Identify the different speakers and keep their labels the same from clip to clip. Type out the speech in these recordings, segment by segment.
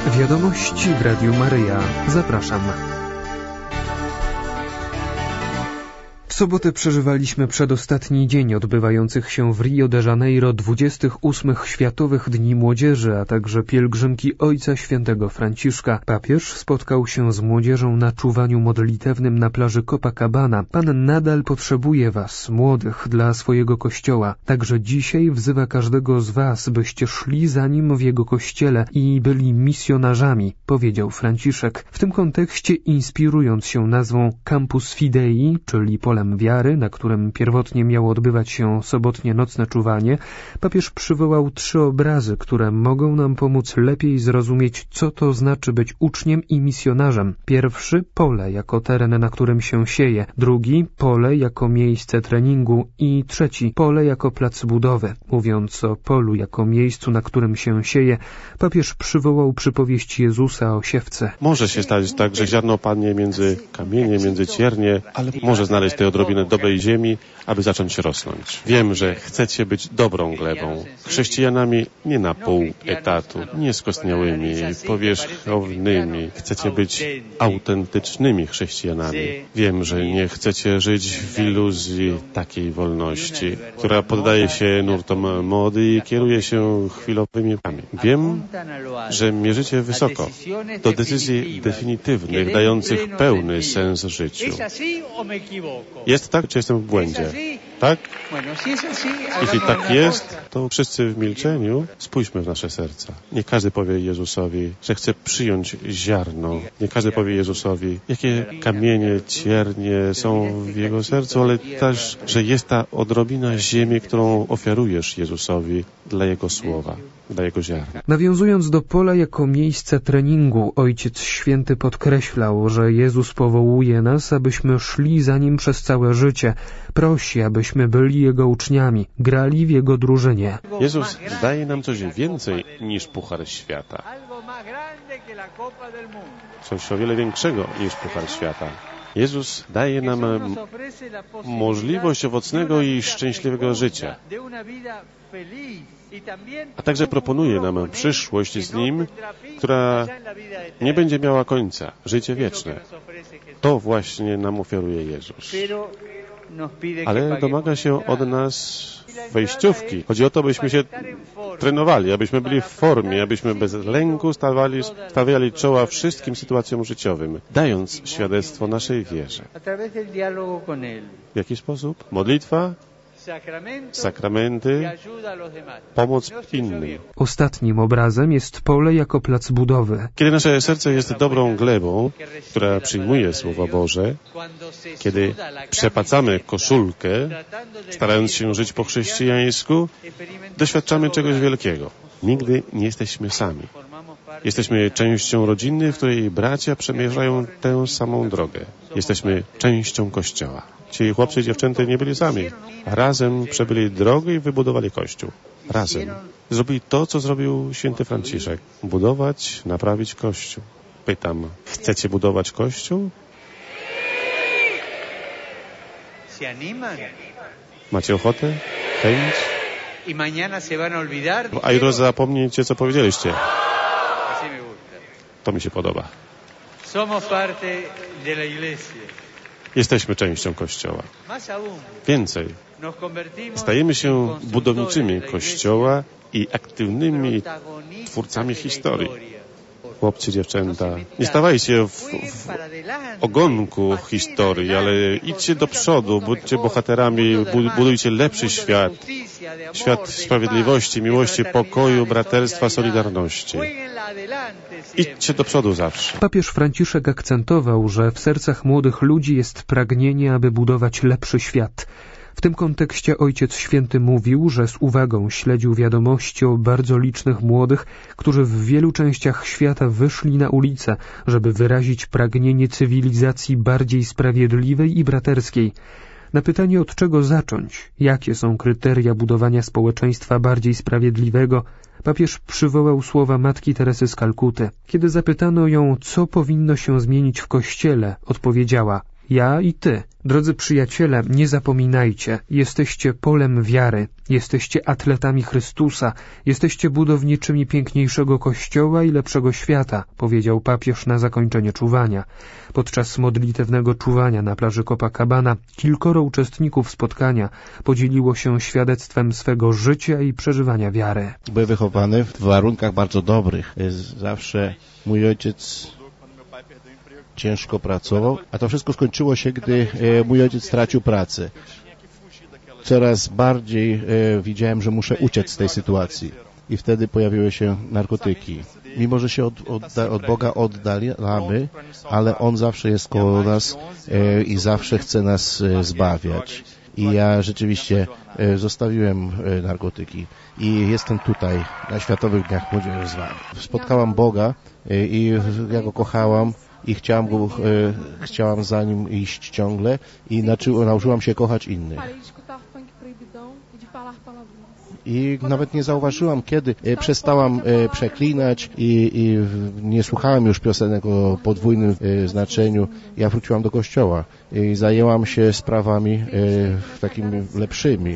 Speaker 1: Wiadomości w Radiu Maryja. Zapraszam. W sobotę przeżywaliśmy przedostatni dzień odbywających się w Rio de Janeiro 28. Światowych Dni Młodzieży, a także pielgrzymki Ojca Świętego Franciszka. Papież spotkał się z młodzieżą na czuwaniu modlitewnym na plaży Copacabana. Pan nadal potrzebuje was, młodych, dla swojego Kościoła. Także dzisiaj wzywa każdego z was, byście szli za nim w jego Kościele i byli misjonarzami, powiedział Franciszek. W tym kontekście, inspirując się nazwą Campus Fidei, czyli polem wiary, na którym pierwotnie miało odbywać się sobotnie nocne czuwanie, papież przywołał 3 obrazy, które mogą nam pomóc lepiej zrozumieć, co to znaczy być uczniem i misjonarzem. Pierwszy, pole jako teren, na którym się sieje. Drugi, pole jako miejsce treningu. I trzeci, pole jako plac budowy. Mówiąc o polu jako miejscu, na którym się sieje, papież przywołał przypowieść Jezusa o siewce.
Speaker 2: Może się stać tak, że ziarno padnie między kamienie, między ciernie, ale może znaleźć tę odrobinę dobrej ziemi, aby zacząć rosnąć. Wiem, że chcecie być dobrą glebą, chrześcijanami nie na pół etatu, nie skostniałymi, powierzchownymi. Chcecie być autentycznymi chrześcijanami. Wiem, że nie chcecie żyć w iluzji takiej wolności, która poddaje się nurtom mody i kieruje się chwilowymi pami. Wiem, że mierzycie wysoko, do decyzji definitywnych, dających pełny sens życiu. Jest tak, czy jestem w błędzie? Tak? Jeśli tak jest, to wszyscy w milczeniu spójrzmy w nasze serca. Nie każdy powie Jezusowi, że chce przyjąć ziarno. Nie każdy powie Jezusowi, jakie kamienie, ciernie są w jego sercu, ale też, że jest ta odrobina ziemi, którą ofiarujesz Jezusowi dla Jego słowa, dla Jego ziarna.
Speaker 1: Nawiązując do pola jako miejsca treningu, Ojciec Święty podkreślał, że Jezus powołuje nas, abyśmy szli za Nim przez całe życie. Prosi, abyśmy byli Jego uczniami, grali w Jego drużynie.
Speaker 2: Jezus daje nam coś więcej niż Puchar Świata. Coś o wiele większego niż Puchar Świata. Jezus daje nam możliwość owocnego i szczęśliwego życia. A także proponuje nam przyszłość z Nim, która nie będzie miała końca, życie wieczne. To właśnie nam oferuje Jezus. Ale domaga się od nas wejściówki. Chodzi o to, byśmy się trenowali, abyśmy byli w formie, abyśmy bez lęku stawiali czoła wszystkim sytuacjom życiowym, dając świadectwo naszej wierze. W jaki sposób? Modlitwa, sakramenty, pomoc innym.
Speaker 1: Ostatnim obrazem jest pole jako plac budowy.
Speaker 2: Kiedy nasze serce jest dobrą glebą, która przyjmuje Słowo Boże, kiedy przepacamy koszulkę, starając się żyć po chrześcijańsku, doświadczamy czegoś wielkiego. Nigdy nie jesteśmy sami. Jesteśmy częścią rodziny, w której bracia przemierzają tę samą drogę. Jesteśmy częścią Kościoła. Ci chłopcy i dziewczęta nie byli sami. Razem przebyli drogę i wybudowali Kościół. Razem. Zrobili to, co zrobił święty Franciszek. Budować, naprawić Kościół. Pytam, chcecie budować Kościół? Macie ochotę? Chęć? A jutro zapomnicie, co powiedzieliście. To mi się podoba. Jesteśmy częścią Kościoła. Więcej. Stajemy się budowniczymi Kościoła i aktywnymi twórcami historii. Chłopcy, dziewczęta, nie stawajcie w ogonku historii, ale idźcie do przodu, bądźcie bohaterami, budujcie lepszy świat. Świat sprawiedliwości, miłości, pokoju, braterstwa, solidarności. Idźcie do przodu zawsze.
Speaker 1: Papież Franciszek akcentował, że w sercach młodych ludzi jest pragnienie, aby budować lepszy świat. W tym kontekście Ojciec Święty mówił, że z uwagą śledził wiadomości o bardzo licznych młodych, którzy w wielu częściach świata wyszli na ulicę, żeby wyrazić pragnienie cywilizacji bardziej sprawiedliwej i braterskiej. Na pytanie, od czego zacząć, jakie są kryteria budowania społeczeństwa bardziej sprawiedliwego, papież przywołał słowa Matki Teresy z Kalkuty. Kiedy zapytano ją, co powinno się zmienić w Kościele, odpowiedziała: Ja i ty. Drodzy przyjaciele, nie zapominajcie, jesteście polem wiary, jesteście atletami Chrystusa, jesteście budowniczymi piękniejszego Kościoła i lepszego świata, powiedział papież na zakończenie czuwania. Podczas modlitewnego czuwania na plaży Copacabana kilkoro uczestników spotkania podzieliło się świadectwem swego życia i przeżywania wiary.
Speaker 3: Byłem wychowany w warunkach bardzo dobrych. Zawsze mój ojciec ciężko pracował, a to wszystko skończyło się, gdy mój ojciec stracił pracę. Coraz bardziej widziałem, że muszę uciec z tej sytuacji i wtedy pojawiły się narkotyki. Mimo że się od Boga oddalamy, ale On zawsze jest koło nas i zawsze chce nas zbawiać. I ja rzeczywiście zostawiłem narkotyki i jestem tutaj na Światowych Dniach Młodzieży z wami. Spotkałam Boga i ja Go kochałam i chciałam za Nim iść ciągle i nauczyłam się kochać innych. I nawet nie zauważyłam, kiedy przestałam przeklinać i nie słuchałem już piosenek o podwójnym znaczeniu. Ja wróciłam do kościoła i zajęłam się sprawami takimi lepszymi.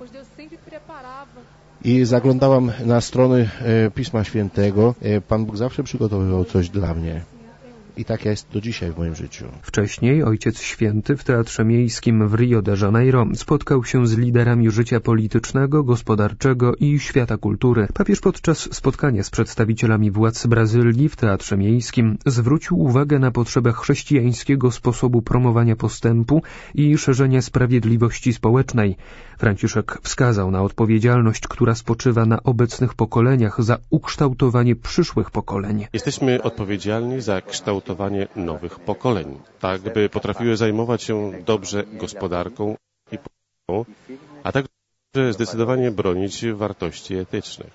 Speaker 3: I zaglądałam na strony Pisma Świętego. Pan Bóg zawsze przygotowywał coś dla mnie. I tak jest do dzisiaj w moim życiu.
Speaker 1: Wcześniej Ojciec Święty w Teatrze Miejskim w Rio de Janeiro spotkał się z liderami życia politycznego, gospodarczego i świata kultury. Papież podczas spotkania z przedstawicielami władz Brazylii w Teatrze Miejskim zwrócił uwagę na potrzebę chrześcijańskiego sposobu promowania postępu i szerzenia sprawiedliwości społecznej. Franciszek wskazał na odpowiedzialność, która spoczywa na obecnych pokoleniach za ukształtowanie przyszłych pokoleń.
Speaker 2: Jesteśmy odpowiedzialni za kształtowanie nowych pokoleń, tak by potrafiły zajmować się dobrze gospodarką i polityką, a także zdecydowanie bronić wartości etycznych.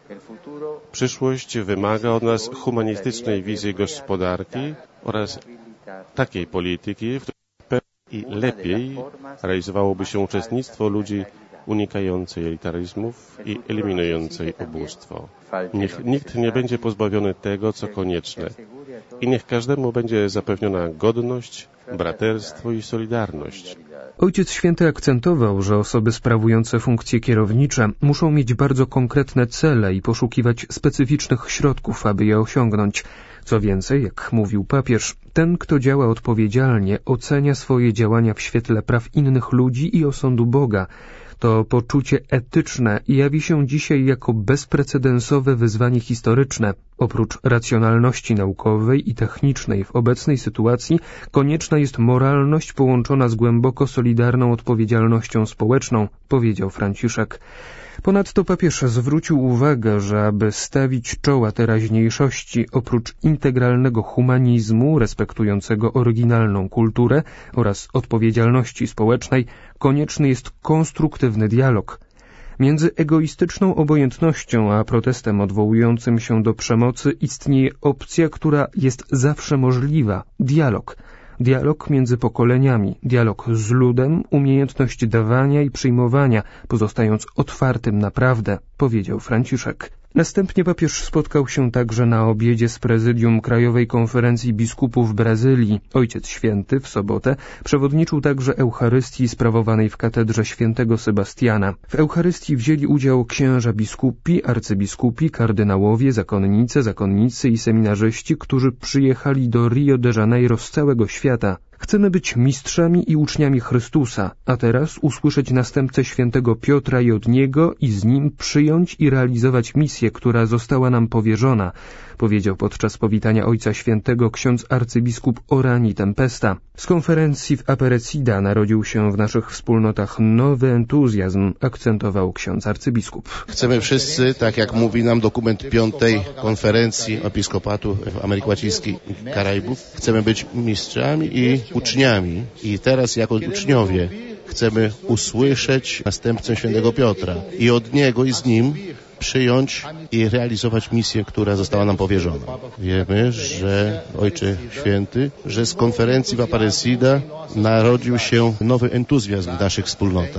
Speaker 2: Przyszłość wymaga od nas humanistycznej wizji gospodarki oraz takiej polityki, w której i lepiej realizowałoby się uczestnictwo ludzi unikającej elitaryzmów i eliminującej ubóstwo. Niech nikt nie będzie pozbawiony tego, co konieczne i niech każdemu będzie zapewniona godność, braterstwo i solidarność.
Speaker 1: Ojciec Święty akcentował, że osoby sprawujące funkcje kierownicze muszą mieć bardzo konkretne cele i poszukiwać specyficznych środków, aby je osiągnąć. Co więcej, jak mówił papież, ten, kto działa odpowiedzialnie, ocenia swoje działania w świetle praw innych ludzi i osądu Boga. To poczucie etyczne jawi się dzisiaj jako bezprecedensowe wyzwanie historyczne. Oprócz racjonalności naukowej i technicznej w obecnej sytuacji konieczna jest moralność połączona z głęboko solidarną odpowiedzialnością społeczną, powiedział Franciszek. Ponadto papież zwrócił uwagę, że aby stawić czoła teraźniejszości, oprócz integralnego humanizmu respektującego oryginalną kulturę oraz odpowiedzialności społecznej, konieczny jest konstruktywny dialog. Między egoistyczną obojętnością a protestem odwołującym się do przemocy istnieje opcja, która jest zawsze możliwa – dialog. Dialog między pokoleniami, dialog z ludem, umiejętność dawania i przyjmowania, pozostając otwartym na prawdę, powiedział Franciszek. Następnie papież spotkał się także na obiedzie z prezydium Krajowej Konferencji Biskupów Brazylii. Ojciec Święty w sobotę przewodniczył także Eucharystii sprawowanej w katedrze świętego Sebastiana. W Eucharystii wzięli udział księża biskupi, arcybiskupi, kardynałowie, zakonnicy i seminarzyści, którzy przyjechali do Rio de Janeiro z całego świata. Chcemy być mistrzami i uczniami Chrystusa, a teraz usłyszeć następcę świętego Piotra i od niego i z nim przyjąć i realizować misję, która została nam powierzona, powiedział podczas powitania Ojca Świętego ksiądz arcybiskup Orani Tempesta. Z konferencji w Aparecida narodził się w naszych wspólnotach nowy entuzjazm, akcentował ksiądz arcybiskup.
Speaker 3: Chcemy wszyscy, tak jak mówi nam dokument 5. konferencji episkopatu w Ameryce Łacińskiej i Karaibów, chcemy być mistrzami i uczniami. I teraz jako uczniowie chcemy usłyszeć następcę świętego Piotra i od niego i z nim przyjąć i realizować misję, która została nam powierzona. Wiemy, że Ojcze Święty, że z konferencji w Aparecida narodził się nowy entuzjazm w naszych wspólnotach.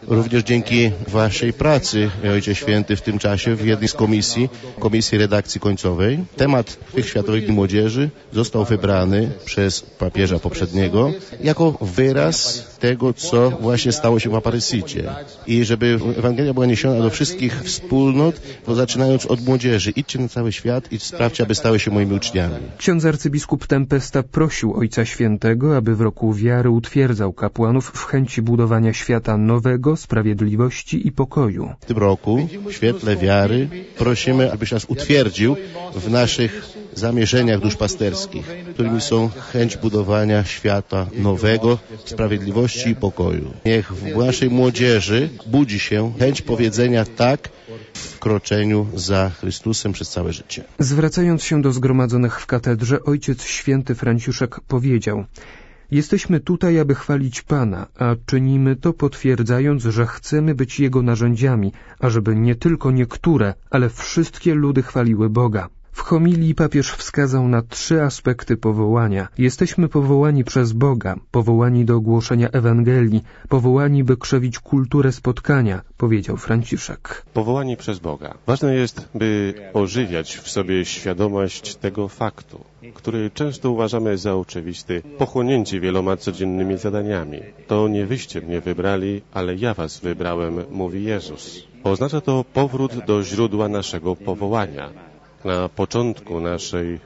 Speaker 3: Również dzięki waszej pracy, Ojcze Święty, w tym czasie w jednej z komisji redakcji końcowej, temat tych Światowych Dni Młodzieży został wybrany przez papieża poprzedniego jako wyraz tego, co właśnie stało się w Aparecidzie. I żeby Ewangelia była niesiona do wszystkich wspólnot, to zaczynając od młodzieży. Idźcie na cały świat i sprawdźcie, aby stały się moimi uczniami.
Speaker 1: Ksiądz arcybiskup Tempesta prosił Ojca Świętego, aby w roku wiary utwierdzał kapłanów w chęci budowania świata nowego, sprawiedliwości i pokoju.
Speaker 3: W tym roku, w świetle wiary, prosimy, abyś nas utwierdził w naszych zamierzeniach duszpasterskich, którymi są chęć budowania świata nowego, sprawiedliwości i pokoju. Niech w naszej młodzieży budzi się chęć powiedzenia tak w kroczeniu za Chrystusem przez całe życie.
Speaker 1: Zwracając się do zgromadzonych w katedrze, Ojciec Święty Franciszek powiedział: jesteśmy tutaj, aby chwalić Pana, a czynimy to potwierdzając, że chcemy być Jego narzędziami, ażeby nie tylko niektóre, ale wszystkie ludy chwaliły Boga. W homilii papież wskazał na 3 aspekty powołania. Jesteśmy powołani przez Boga, powołani do głoszenia Ewangelii, powołani, by krzewić kulturę spotkania, powiedział Franciszek.
Speaker 2: Powołani przez Boga. Ważne jest, by ożywiać w sobie świadomość tego faktu, który często uważamy za oczywisty, pochłonięci wieloma codziennymi zadaniami. To nie wyście mnie wybrali, ale ja was wybrałem, mówi Jezus. Oznacza to powrót do źródła naszego powołania. Na początku naszej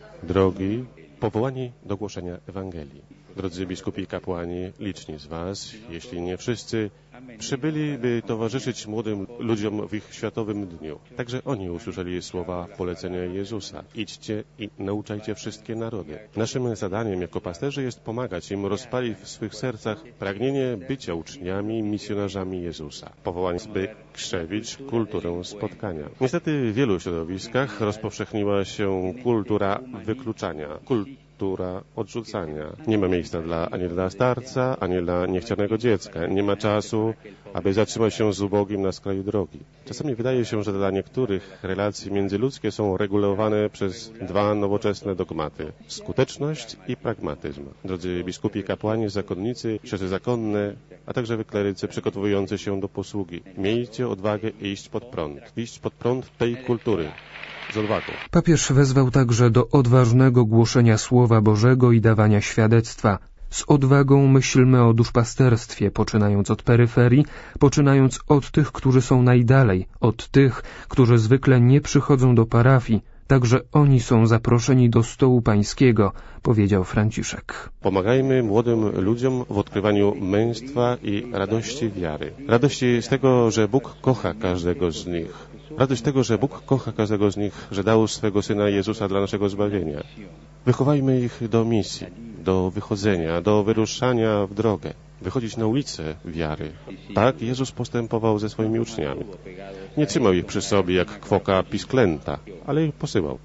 Speaker 2: drogi powołani do głoszenia Ewangelii. Drodzy biskupi i kapłani, liczni z was, jeśli nie wszyscy, przybyli, by towarzyszyć młodym ludziom w ich światowym dniu. Także oni usłyszeli słowa polecenia Jezusa. Idźcie i nauczajcie wszystkie narody. Naszym zadaniem jako pasterzy jest pomagać im rozpalić w swych sercach pragnienie bycia uczniami, misjonarzami Jezusa. Powołani, by krzewić kulturę spotkania. Niestety w wielu środowiskach rozpowszechniła się kultura wykluczania, kultura odrzucania. Nie ma miejsca ani dla starca, ani dla niechcianego dziecka. Nie ma czasu, aby zatrzymać się z ubogim na skraju drogi. Czasami wydaje się, że dla niektórych relacje międzyludzkie są regulowane przez 2 nowoczesne dogmaty. Skuteczność i pragmatyzm. Drodzy biskupi, kapłani, zakonnicy, siostry zakonne, a także wy klerycy przygotowujący się do posługi. Miejcie odwagę iść pod prąd tej kultury. Z odwagą.
Speaker 1: Papież wezwał także do odważnego głoszenia Słowa Bożego i dawania świadectwa. Z odwagą myślmy o duszpasterstwie, poczynając od peryferii, poczynając od tych, którzy są najdalej, od tych, którzy zwykle nie przychodzą do parafii. Także oni są zaproszeni do stołu pańskiego, powiedział Franciszek.
Speaker 2: Pomagajmy młodym ludziom w odkrywaniu męstwa i radości wiary. Radości z tego, że Bóg kocha każdego z nich. Radość tego, że Bóg kocha każdego z nich, że dał swego Syna Jezusa dla naszego zbawienia. Wychowajmy ich do misji, do wychodzenia, do wyruszania w drogę. Wychodzić na ulicę wiary. Tak Jezus postępował ze swoimi uczniami. Nie trzymał ich przy sobie jak kwoka pisklęta, ale ich posyłał.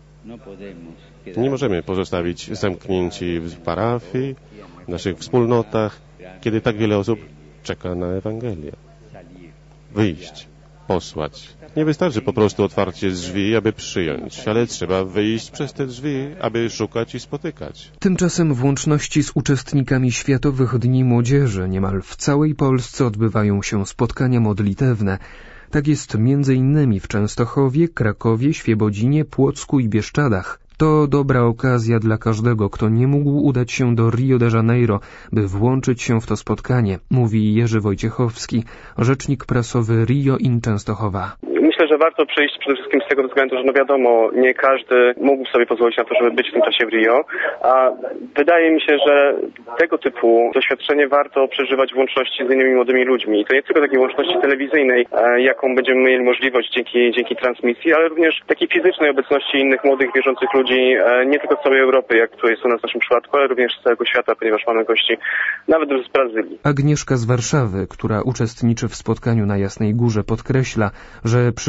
Speaker 2: Nie możemy pozostawić zamknięci w parafii, w naszych wspólnotach, kiedy tak wiele osób czeka na Ewangelię. Wyjść, posłać. Nie wystarczy po prostu otwarcie drzwi, aby przyjąć, ale trzeba wyjść przez te drzwi, aby szukać i spotykać.
Speaker 1: Tymczasem w łączności z uczestnikami Światowych Dni Młodzieży niemal w całej Polsce odbywają się spotkania modlitewne. Tak jest m.in. w Częstochowie, Krakowie, Świebodzinie, Płocku i Bieszczadach. To dobra okazja dla każdego, kto nie mógł udać się do Rio de Janeiro, by włączyć się w to spotkanie, mówi Jerzy Wojciechowski, rzecznik prasowy Rio in Częstochowa.
Speaker 4: Myślę, że warto przyjść przede wszystkim z tego względu, że wiadomo, nie każdy mógł sobie pozwolić na to, żeby być w tym czasie w Rio, a wydaje mi się, że tego typu doświadczenie warto przeżywać w łączności z innymi młodymi ludźmi. I to nie tylko takiej łączności telewizyjnej, jaką będziemy mieli możliwość dzięki transmisji, ale również takiej fizycznej obecności innych młodych, wierzących ludzi, nie tylko z całej Europy, jak tutaj jest u nas w naszym przypadku, ale również z całego świata, ponieważ mamy gości nawet z Brazylii.
Speaker 1: Agnieszka z Warszawy, która uczestniczy w spotkaniu na Jasnej Górze, podkreśla, że przy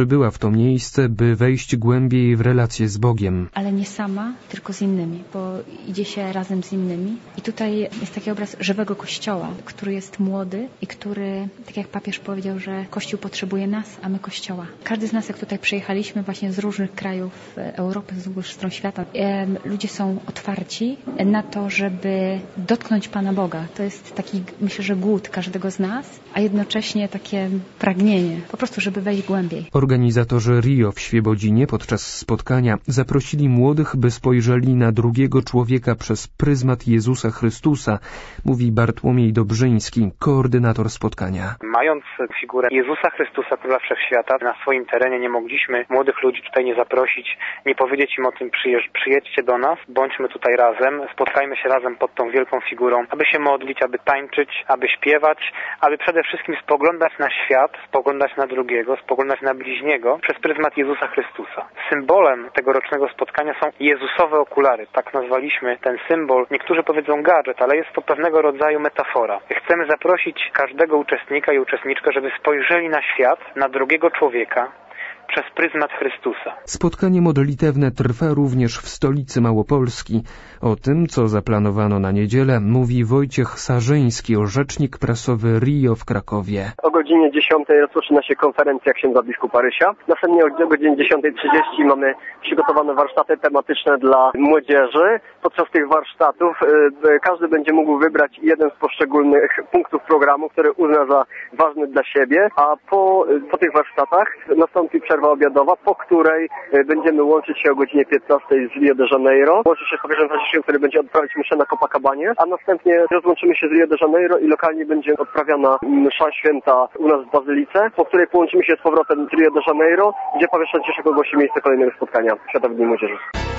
Speaker 1: przybyła w to miejsce, by wejść głębiej w relacje z Bogiem.
Speaker 5: Ale nie sama, tylko z innymi, bo idzie się razem z innymi. I tutaj jest taki obraz żywego Kościoła, który jest młody i który, tak jak papież powiedział, że Kościół potrzebuje nas, a my Kościoła. Każdy z nas, jak tutaj przyjechaliśmy właśnie z różnych krajów Europy, z różnych stron świata, ludzie są otwarci na to, żeby dotknąć Pana Boga. To jest taki, myślę, że głód każdego z nas, a jednocześnie takie pragnienie, po prostu, żeby wejść głębiej.
Speaker 1: Organizatorzy Rio w Świebodzinie podczas spotkania zaprosili młodych, by spojrzeli na drugiego człowieka przez pryzmat Jezusa Chrystusa, mówi Bartłomiej Dobrzyński, koordynator spotkania.
Speaker 6: Mając figurę Jezusa Chrystusa, Króla Wszechświata, na swoim terenie nie mogliśmy młodych ludzi tutaj nie zaprosić, nie powiedzieć im o tym, przyjedźcie do nas, bądźmy tutaj razem, spotkajmy się razem pod tą wielką figurą, aby się modlić, aby tańczyć, aby śpiewać, aby przede wszystkim spoglądać na świat, spoglądać na drugiego, spoglądać na bliźniego przez pryzmat Jezusa Chrystusa. Symbolem tegorocznego spotkania są Jezusowe okulary. Tak nazwaliśmy ten symbol. Niektórzy powiedzą gadżet, ale jest to pewnego rodzaju metafora. Chcemy zaprosić każdego uczestnika i uczestniczkę, żeby spojrzeli na świat, na drugiego człowieka, przez pryzmat Chrystusa.
Speaker 1: Spotkanie modlitewne trwa również w stolicy Małopolski. O tym, co zaplanowano na niedzielę, mówi Wojciech Sarzyński, rzecznik prasowy Rio w Krakowie.
Speaker 7: O godzinie 10 rozpoczyna się konferencja księdza biskupa Rysia. Następnie o godzinie 10:30 mamy przygotowane warsztaty tematyczne dla młodzieży. Podczas tych warsztatów każdy będzie mógł wybrać jeden z poszczególnych punktów programu, który uzna za ważny dla siebie, a po tych warsztatach nastąpi przerwa obiadowa, po której będziemy łączyć się o godzinie 15 z Rio de Janeiro. Łączy się z papieżem Franciszkiem, który będzie odprawiać mszę na Copacabanie, a następnie rozłączymy się z Rio de Janeiro i lokalnie będzie odprawiana msza święta u nas w Bazylice, po której połączymy się z powrotem z Rio de Janeiro, gdzie papież Franciszek ogłosi miejsce kolejnego spotkania Światowych Dni Młodzieży.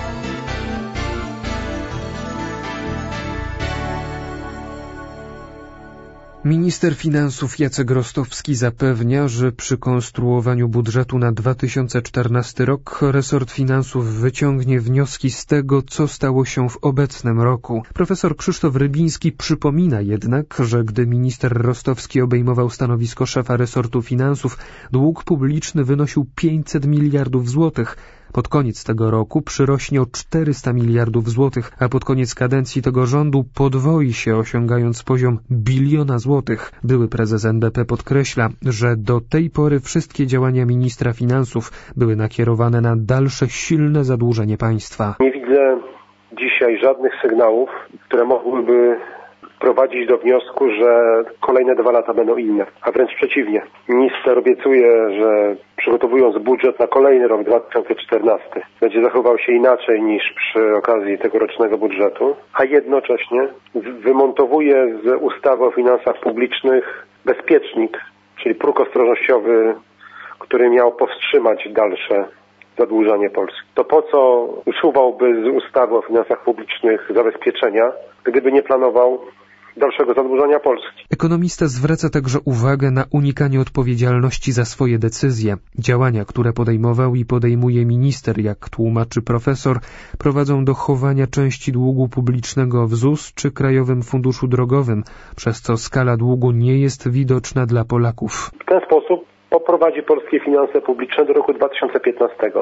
Speaker 1: Minister finansów Jacek Rostowski zapewnia, że przy konstruowaniu budżetu na 2014 rok resort finansów wyciągnie wnioski z tego, co stało się w obecnym roku. Profesor Krzysztof Rybiński przypomina jednak, że gdy minister Rostowski obejmował stanowisko szefa resortu finansów, dług publiczny wynosił 500 miliardów złotych. Pod koniec tego roku przyrośnie o 400 miliardów złotych, a pod koniec kadencji tego rządu podwoi się, osiągając poziom 1 biliona złotych. Były prezes NBP podkreśla, że do tej pory wszystkie działania ministra finansów były nakierowane na dalsze silne zadłużenie państwa.
Speaker 8: Nie widzę dzisiaj żadnych sygnałów, które mogłyby prowadzić do wniosku, że kolejne 2 lata będą inne, a wręcz przeciwnie. Minister obiecuje, że przygotowując budżet na kolejny rok 2014 będzie zachował się inaczej niż przy okazji tegorocznego budżetu, a jednocześnie wymontowuje z ustawy o finansach publicznych bezpiecznik, czyli próg ostrożnościowy, który miał powstrzymać dalsze zadłużanie Polski. To po co usuwałby z ustawy o finansach publicznych zabezpieczenia, gdyby nie planował dalszego zadłużania Polski?
Speaker 1: Ekonomista zwraca także uwagę na unikanie odpowiedzialności za swoje decyzje. Działania, które podejmował i podejmuje minister, jak tłumaczy profesor, prowadzą do chowania części długu publicznego w ZUS czy Krajowym Funduszu Drogowym, przez co skala długu nie jest widoczna dla Polaków.
Speaker 8: W ten sposób poprowadzi polskie finanse publiczne do roku 2015.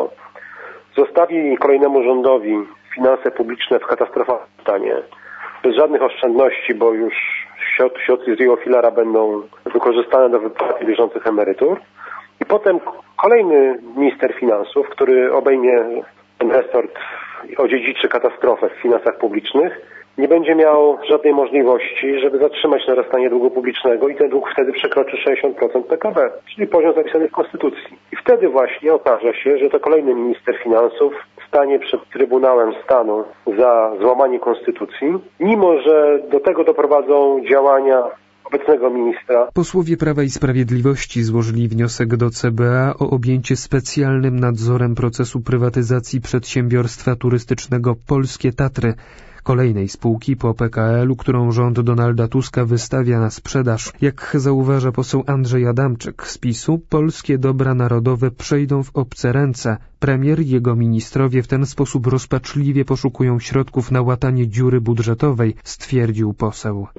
Speaker 8: Zostawi kolejnemu rządowi finanse publiczne w katastrofalnym stanie, bez żadnych oszczędności, bo już środki z Rio Filara będą wykorzystane do wypłaty bieżących emerytur. I potem kolejny minister finansów, który obejmie ten resort i odziedziczy katastrofę w finansach publicznych, nie będzie miał żadnej możliwości, żeby zatrzymać narastanie długu publicznego i ten dług wtedy przekroczy 60% PKB, czyli poziom zapisany w Konstytucji. I wtedy właśnie okaże się, że to kolejny minister finansów stanie przed Trybunałem Stanu za złamanie Konstytucji, mimo że do tego doprowadzą działania obecnego ministra.
Speaker 1: Posłowie Prawa i Sprawiedliwości złożyli wniosek do CBA o objęcie specjalnym nadzorem procesu prywatyzacji przedsiębiorstwa turystycznego Polskie Tatry, kolejnej spółki po PKL-u, którą rząd Donalda Tuska wystawia na sprzedaż. Jak zauważa poseł Andrzej Adamczyk z PiS-u, polskie dobra narodowe przejdą w obce ręce. Premier i jego ministrowie w ten sposób rozpaczliwie poszukują środków na łatanie dziury budżetowej, stwierdził poseł.
Speaker 7: Wszystko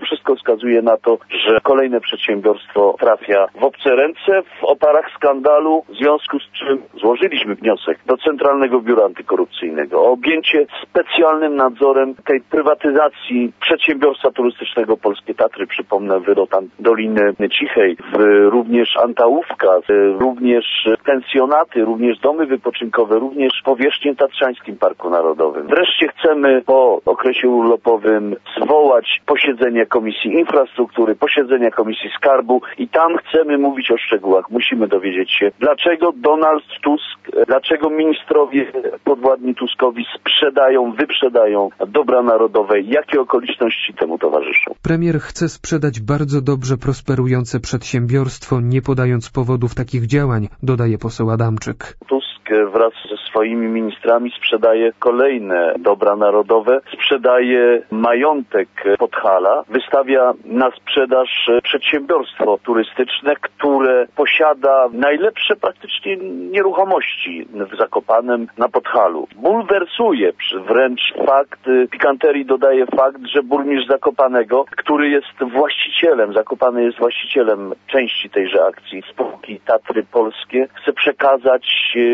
Speaker 9: wskazuje na to, że kolejne przedsiębiorstwo trafia w obce ręce w oparach skandalu, w związku z czym złożyliśmy wniosek do Centralnego Biura Antykorupcyjnego o objęcie specjalnym nadzorem tej prywatyzacji przedsiębiorstwa turystycznego Polskie Tatry, przypomnę wyrok Doliny Cichej, również Antałówka, również pensjonaty, również domy wypoczynkowe, również powierzchnię Tatrzańskim Parku Narodowym. Wreszcie chcemy po okresie urlopowym zwołać posiedzenie Komisji Infrastruktury, posiedzenia Komisji Skarbu i tam chcemy mówić o szczegółach. Musimy dowiedzieć się, dlaczego Donald Tusk, dlaczego ministrowie podwładni Tuskowi wyprzedają dobra narodowe, jakie okoliczności temu towarzyszą.
Speaker 1: Premier chce sprzedać bardzo dobrze prosperujące przedsiębiorstwo, nie podając powodów takich działań, dodaje poseł Adamczyk.
Speaker 9: Tusk wraz ze swoimi ministrami sprzedaje kolejne dobra narodowe, sprzedaje majątek Podhala, wystawia na sprzedaż przedsiębiorstwo turystyczne, które posiada najlepsze praktycznie nieruchomości w Zakopanem na Podhalu. Bulwersuje wręcz fakt, pikanterii dodaje fakt, że burmistrz Zakopanego, który jest właścicielem, Zakopane jest właścicielem części tejże akcji spółki Tatry Polskie, chce przekazać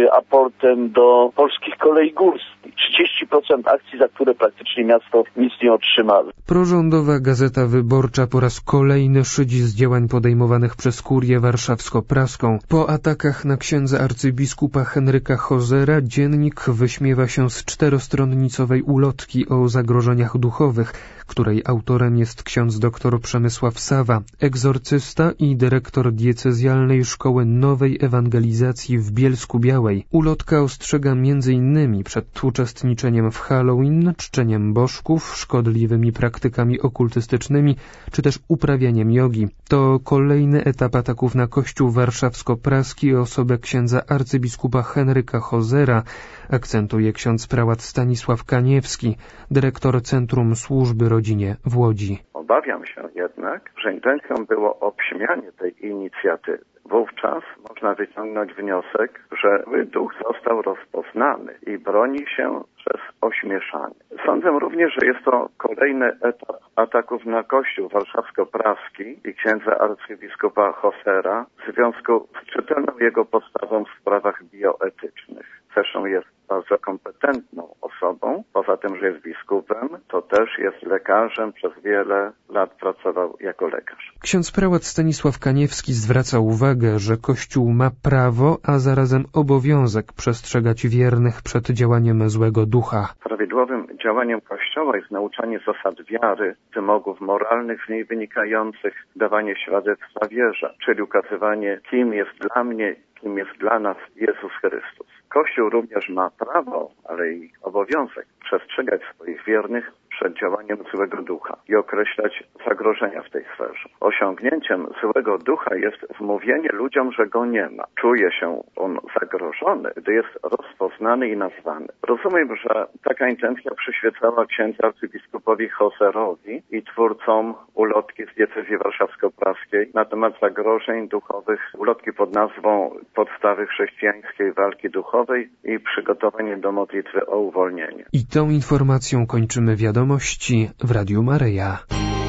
Speaker 9: aportem do Polskich Kolei Górskich 30% akcji, za które praktycznie miasto nic nie otrzyma.
Speaker 1: Prorządowa Gazeta Wyborcza po raz kolejny szydzi z działań podejmowanych przez Kurię Warszawsko-Praską. Po atakach na księdza arcybiskupa Henryka Hozera dziennik wyśmiewa się z 4-stronnicowej ulotki o zagrożeniach duchowych, której autorem jest ksiądz dr Przemysław Sawa, egzorcysta i dyrektor diecezjalnej Szkoły Nowej Ewangelizacji w Bielsku-Białej. Ulotka ostrzega m.in. przed uczestniczeniem w Halloween, czczeniem bożków, szkodliwymi praktykami okultystycznymi, czy też uprawianiem jogi. To kolejny etap ataków na Kościół warszawsko-praski i osobę księdza arcybiskupa Henryka Hozera, akcentuje ksiądz prałat Stanisław Kaniewski, dyrektor Centrum Służby Rodzinie w Łodzi.
Speaker 10: Obawiam się jednak, że intencją było obśmianie tej inicjatywy. Wówczas można wyciągnąć wniosek, że zły duch został rozpoznany i broni się przez ośmieszanie. Sądzę również, że jest to kolejny etap ataków na Kościół warszawsko-praski i księdza arcybiskupa Hozera w związku z czytelną jego postawą w sprawach bioetycznych. Zresztą jest bardzo kompetentną osobą. Poza tym, że jest biskupem, to też jest lekarzem. Przez wiele lat pracował jako lekarz.
Speaker 1: Ksiądz prałat Stanisław Kaniewski zwraca uwagę, że Kościół ma prawo, a zarazem obowiązek przestrzegać wiernych przed działaniem złego ducha.
Speaker 10: Prawidłowym działaniem Kościoła jest nauczanie zasad wiary, wymogów moralnych z niej wynikających, dawanie świadectwa wierze, czyli ukazywanie, kim jest dla mnie, kim jest dla nas Jezus Chrystus. Kościół również ma prawo, ale i obowiązek przestrzegać swoich wiernych przed działaniem złego ducha i określać zagrożenia w tej sferze. Osiągnięciem złego ducha jest wmówienie ludziom, że go nie ma. Czuje się on zagrożony, gdy jest rozpoznany i nazwany. Rozumiem, że taka intencja przyświecała księdzu arcybiskupowi Hozerowi i twórcom ulotki z diecezji warszawsko-praskiej na temat zagrożeń duchowych, ulotki pod nazwą Podstawy chrześcijańskiej walki duchowej i przygotowanie do modlitwy o uwolnienie.
Speaker 1: I tą informacją kończymy wiadomości w Radiu Maryja.